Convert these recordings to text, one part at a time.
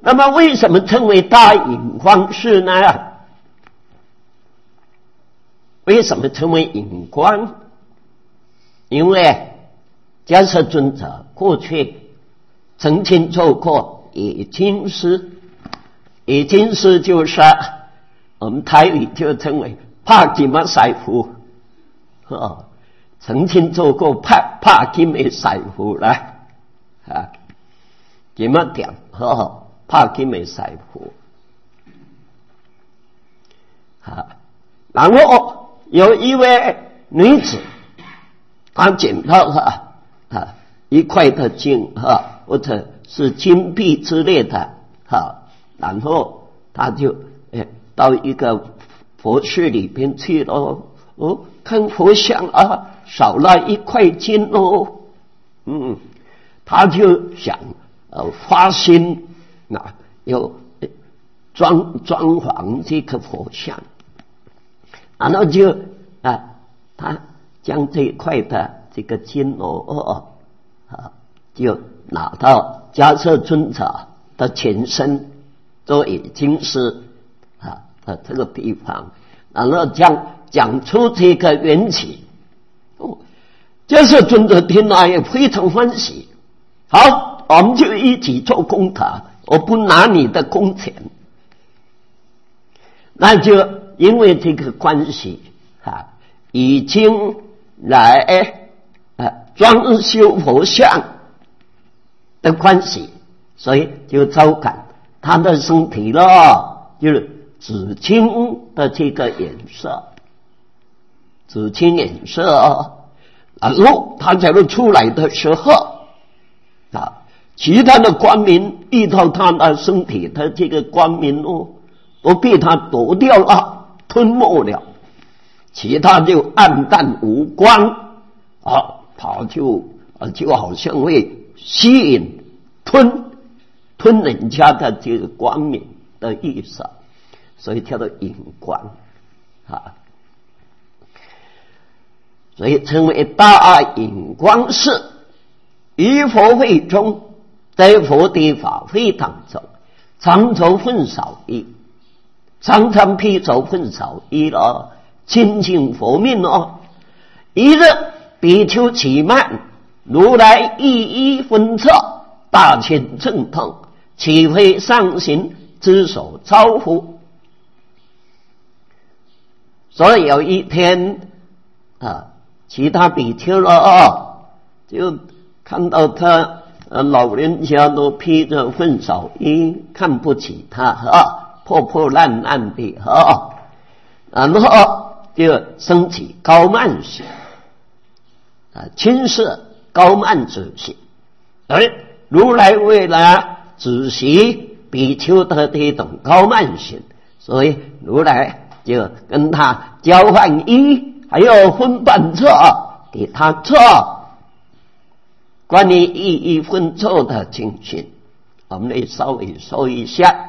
那么为什么称为大隐光寺呢？为什么称为隐光？因为迦叶尊者过去曾经做过已经师，已经师就是我们台语就称为帕金马师傅，曾经做过帕金的师傅啦，怎么讲？帕金的师傅，然后有一位女子，她捡到一块的金或者是金币之类的然后她就到一个佛寺里边去了，看佛像少了一块金哦，她就想发心要装潢这个佛像，然后就他将这一块的这个金就拿到迦叶尊者的前身做已经是这个地方，然后讲出这个缘起。迦叶尊者听了也非常欢喜，好，我们就一起做功德，我不拿你的工钱。那就因为这个关系已经来装修佛像的关系，所以就招感他的身体了，就是紫青的这个颜色，紫青颜色然后他假如出来的时候其他的光明遇到他的身体的这个光明都被他夺掉了，吞没了，其他就暗淡无光他就好像会吸引吞人家的这个光明的意思，所以叫做隐光所以称为大隐光寺。于佛会中，在佛的法会当中，常着混少衣，常常披着混少衣了，亲近佛命一日比丘起慢，如来一一分册，大千正通，岂非上行之所招乎？所以有一天其他比丘就看到他老人家都披着混少衣，看不起他破破烂烂的然后就升起高慢心轻视高慢之心。而如来为了止息比丘的这种高慢心，所以如来就跟他交换衣，还有分半册给他做关于一一分册的情形，我们来稍微说一下。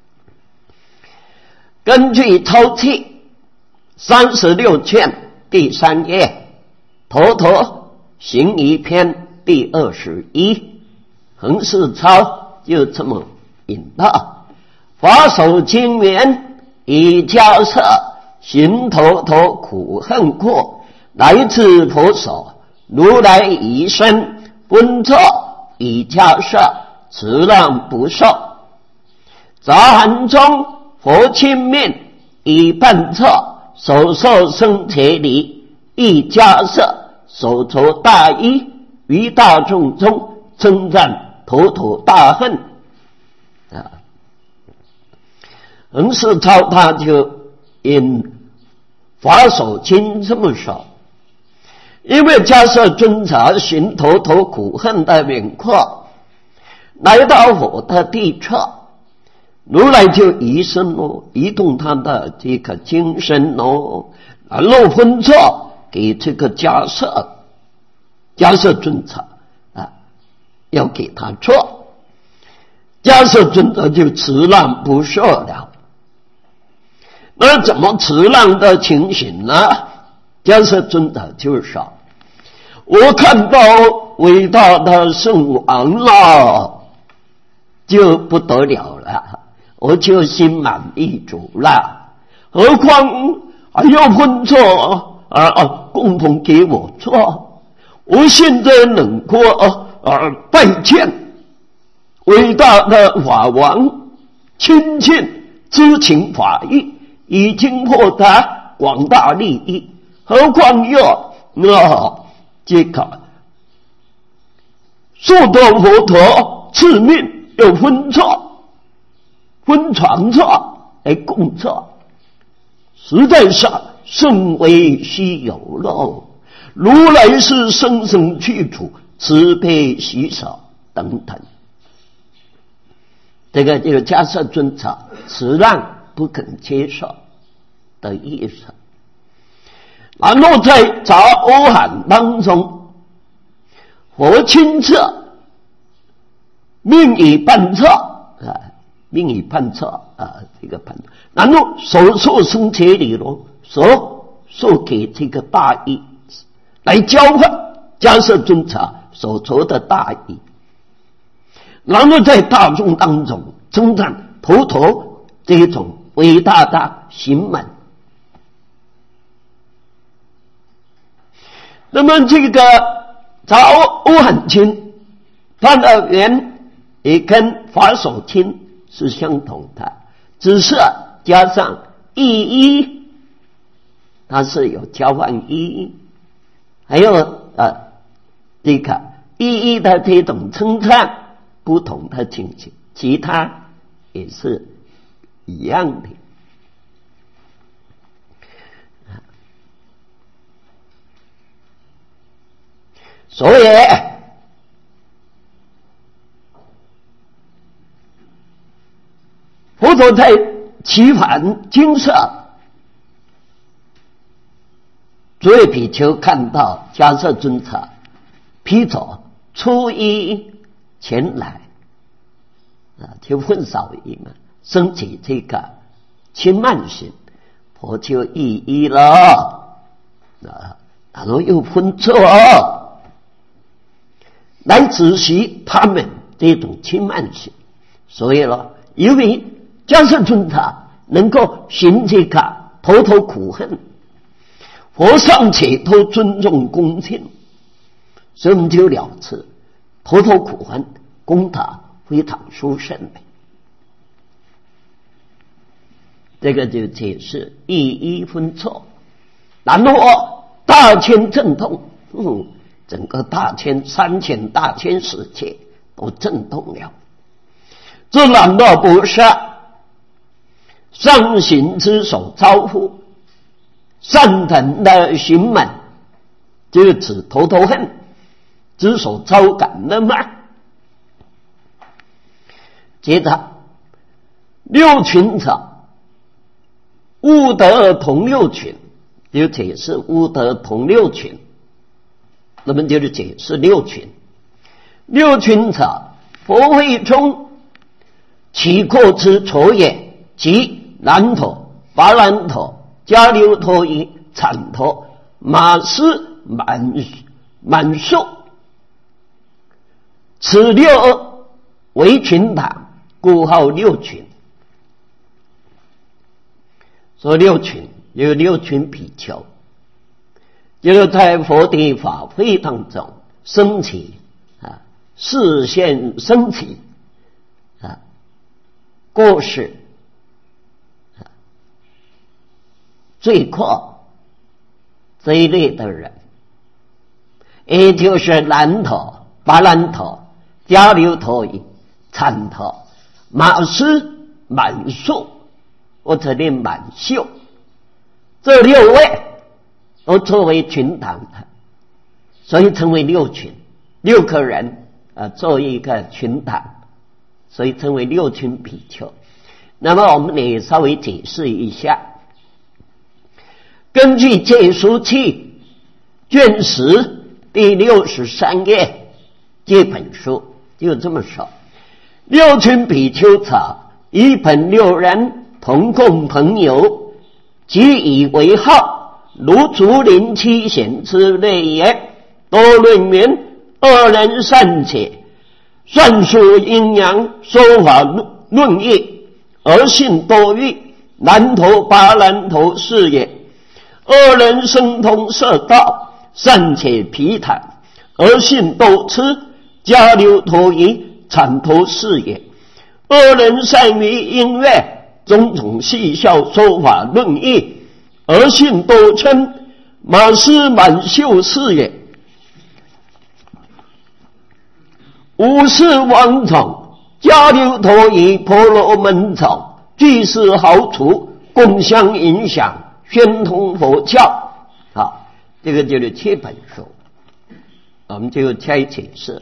根据抽屉36卷第3页，头陀行仪篇第21，横式抄就这么引到：法手经缘以迦叶行头陀苦恨过，来自佛所，如来以身分册以迦叶持让不受。杂含中佛亲命以半册，手受生伽梨，亦迦叶手着大衣，于大众中称赞头陀大恨横式抄他就因法手经这么说，因为迦叶尊者行头陀苦恨的名况，来到佛的地侧，如来就移身移动他的这个精神然后分册给这个迦叶尊者要给他做，迦叶尊者就持让不受了。那怎么持让的情形呢？迦叶尊者就说：我看到伟大的圣王了， 就不得了了，我就心满意足了。何况还要分错共同给我做。我现在能够拜见伟大的法王，亲近知情法义，已经获得广大利益，何况要这个受到佛陀赐命，要分错、分传错来共错，实在上甚为稀有喽。如来是生生去除，慈悲喜舍等等，这个就是迦叶尊者此让不肯接受的意思。然后在杂阿含当中，佛亲自命以判策命以判策这个判，然后所受生切理论所授给这个大义，来交换迦叶尊者所求的大义，然后在大众当中称赞佛陀这种伟大的行门。那么这个杂阿含经，它的源也跟法手经是相同的，只是加上意义，它是有交换意义，还有这个意义的这种称赞不同的情形，其他也是一样的。所以佛陀在其梵经舍，诸位比丘看到迦叶尊者披着初一前来就问少一嘛，升起这个轻慢心，佛就意义了然后又分错来仔细他们这种轻慢心。所以因为迦叶尊者能够行这个头头苦恨，佛尚且都尊重恭敬，所以我们就了知头头苦恨功德非常殊胜的。这个就解释意义分错，然后大千震动，整个大千3000大千世界都震动了。这难道不是上行之手招呼善腾的行门，就指头头恨之手招感的吗？接着六群者，悟得同六群，就解释悟得同六群，那么就是解释六群。六群者，佛会中起过之丑也，即南陀、巴兰陀、迦留陀夷、产陀、马斯、满数，此六为群党，故号六群。说六群有六群比丘，就是在佛的法会当中升起视线升起过失罪过这一类的人，也就是南陀、巴兰陀、迦留陀夷、产陀、马斯、满数或者念满秀，这六位都作为群党的，所以称为六群。六个人做一个群党，所以称为六群比丘。那么我们也稍微解释一下，根据戒书契卷10第63页这本书就这么说：六群比丘者，一本六人同共朋友，即以为号，如竹林七贤之类也。多论云：二人善解， 算术阴阳，说法论议，而信多义，南头拔南头是也。二人生通射道，善且皮坦，而信斗痴，交流投移，产头是也。二人善于音乐，种种戏笑，说法论议，而信斗嗔，满师满秀是也。五世王宠，交流投移，婆罗门宠，俱是豪厨，共相影响，宣通佛教。好，这个就是7本书，我们就加以解释。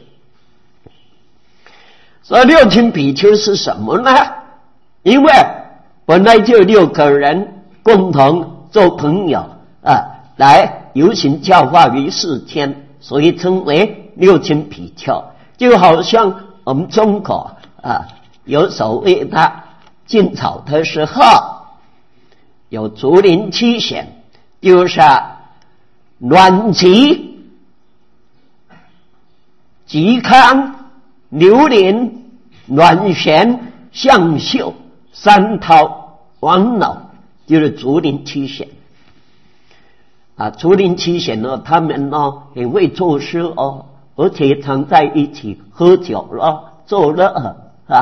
所以六群比丘是什么呢？因为本来就6个人共同做朋友来游行教化于世间，所以称为六群比丘。就好像我们中国有所谓的晋朝的时候，有竹林七贤，就是阮籍、嵇康、刘伶、阮咸、向秀、山涛、王老，就是竹林七贤。竹林七贤呢，他们呢很会作诗哦，而且常在一起喝酒了、作乐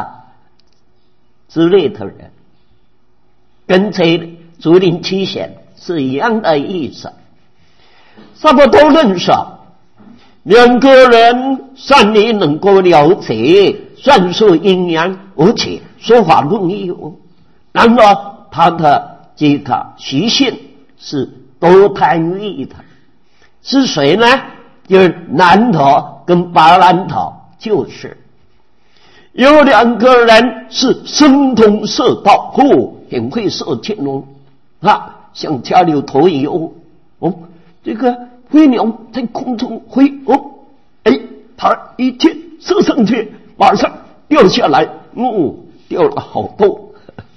之类的人，跟这竹林七贤是一样的意思。差不多认识2个人善于能够了解算术阴阳，而且说法论议那么他的这个习性是多贪欲的。是谁呢？就是南头跟拔南头，就是有2个人是生通射道，很会射箭像交流投移这个飞鸟在空中飞他一箭射上去，马上掉下来，掉了好多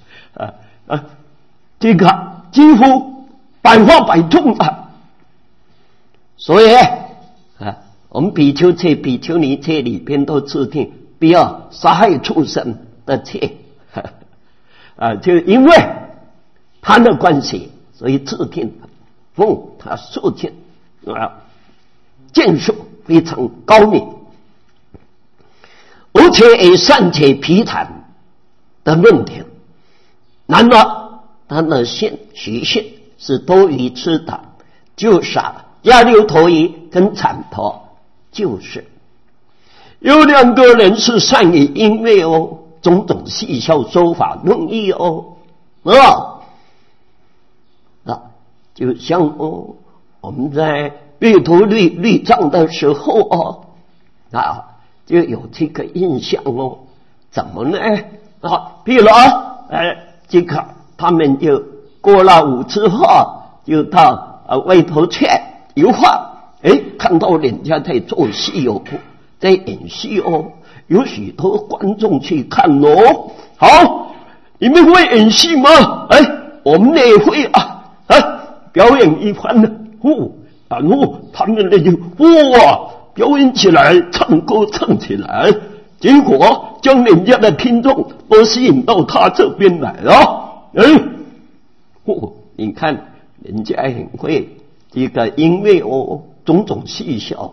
这个几乎百发百中所以我们比丘戒、比丘尼戒里边都制定不要杀害畜生的戒就因为他的关系，所以制定他射箭箭术非常高明，而且也善解皮坦的论点。然而他的习性是多于痴的，就是交流投移跟产头，就是有2个人是善于音乐种种戏笑，说法论议就像我们在阅读律藏的时候就有这个印象怎么呢？比如这个他们就过了午之后，就到外头去游晃，看到人家在做戏在演戏有许多观众去看好，你们会演戏吗？我们也会表演一番呢。他们就表演起来，唱歌唱起来，结果将人家的听众都吸引到他这边来了。你看人家很会这个音乐种种戏笑，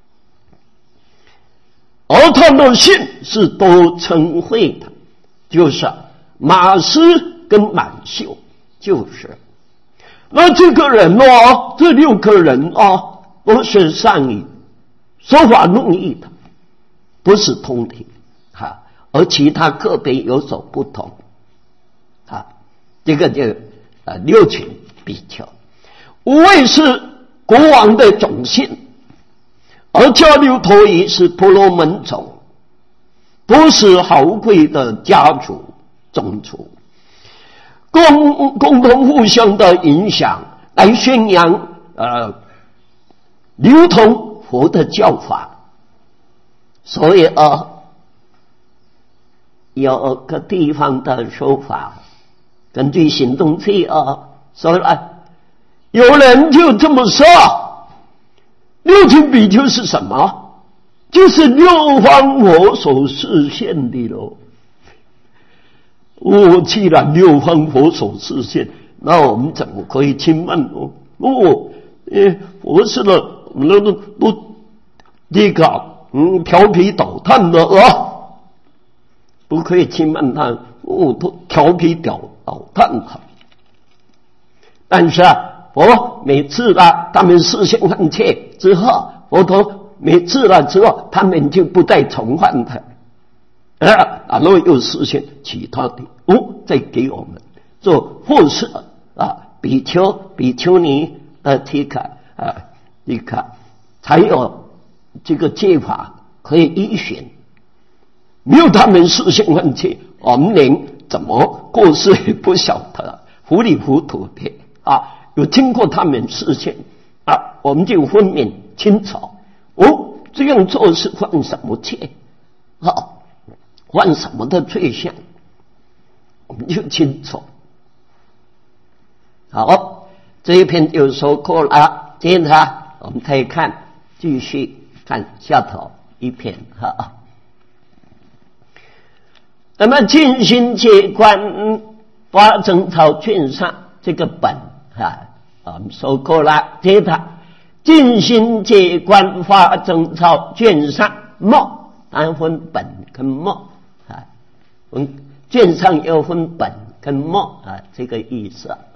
而他的性是多称会的，就是马师跟满秀，就是那这个人这6个人都是善于说法论议的，不是通体而其他个别有所不同这个就6群比丘。5位是国王的种姓，而交流投移是婆罗门种，都是豪贵的家族种族，共同互相的影响，来宣扬流通佛的教法。所以有个地方的说法，根据行动记说有人就这么说，6群比丘是什么？ 就是六方佛所示现的咯。既然六方佛所示现，那我们怎么可以轻慢呢？佛是了，都这个调皮捣蛋的不可以轻慢他，都调皮捣蛋他。但是佛每次他们视线换切之后，佛陀每次之后，他们就不再重犯他，然后又实现其他的再给我们做护士比丘尼的这个才有这个戒法可以依循。没有他们实现换切，我们连怎么过世也不晓得，糊里糊涂的有经过他们实现我们就分明清楚这样做是犯什么戒犯什么的罪相，我们就清楚。好，这一篇就说过了，接着我们可以继续看下头一篇那么净心戒观法正草卷上这个本我们说过了，接着净心戒观法正草卷上末，当然分本跟末卷上又分本跟末这个意思